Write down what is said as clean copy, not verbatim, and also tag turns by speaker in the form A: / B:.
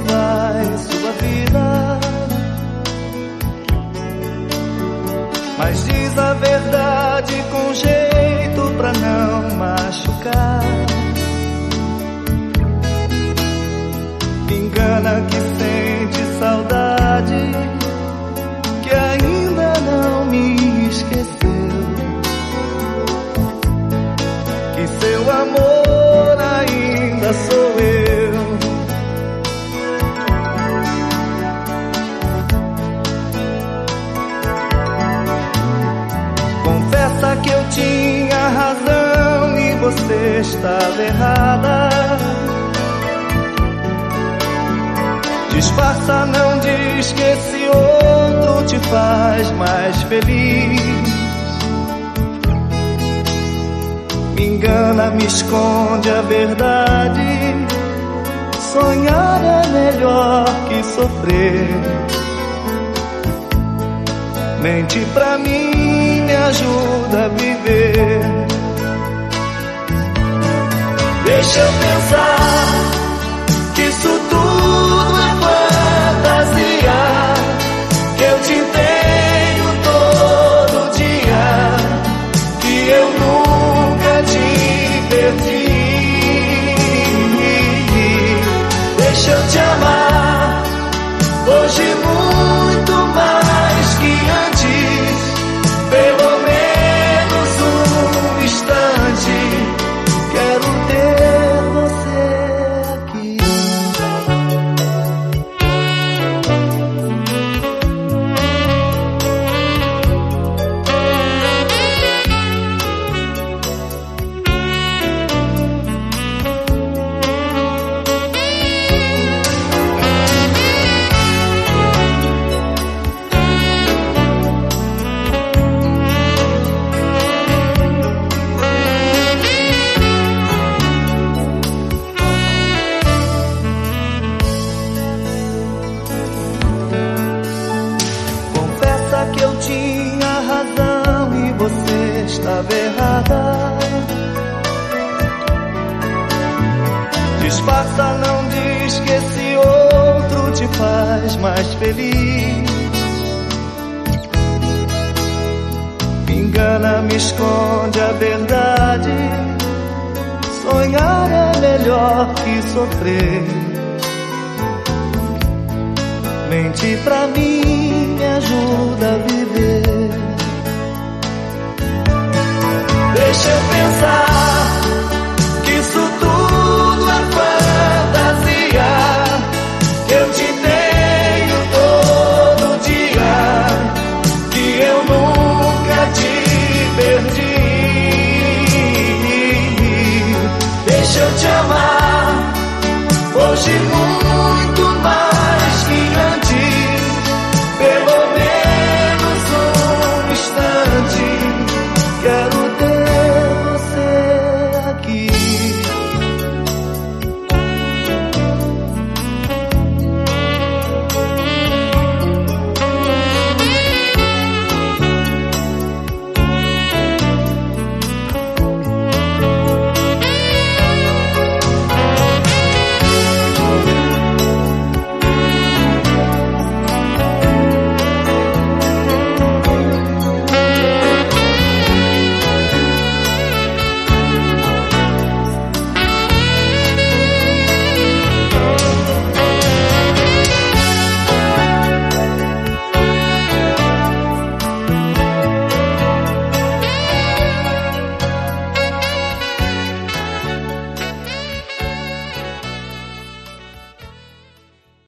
A: vai sua vida, mas diz a verdade com jeito pra não machucar. Engana que sente saudade, que ainda não me esqueceu, que seu amor ainda sou eu. Confessa que eu tinha razão e você estava errada. Disfarça, não diz que esse outro te faz mais feliz. Me engana, me esconde a verdade. Sonhar é melhor que sofrer. Mente pra mim, me ajuda a viver. Deixa eu pensar que isso tudo é fantasia, que eu te tenho todo dia, que eu nunca te perdi. Deixa eu te amar hoje muito mais que antes, pelo menos um instante. Quero ter você aqui. Que eu tinha razão e você estava errada. Disfarça, não diz que esse outro te faz mais feliz. Me engana, me esconde a verdade. Sonhar é melhor que sofrer. Mente pra mim, me ajuda a viver.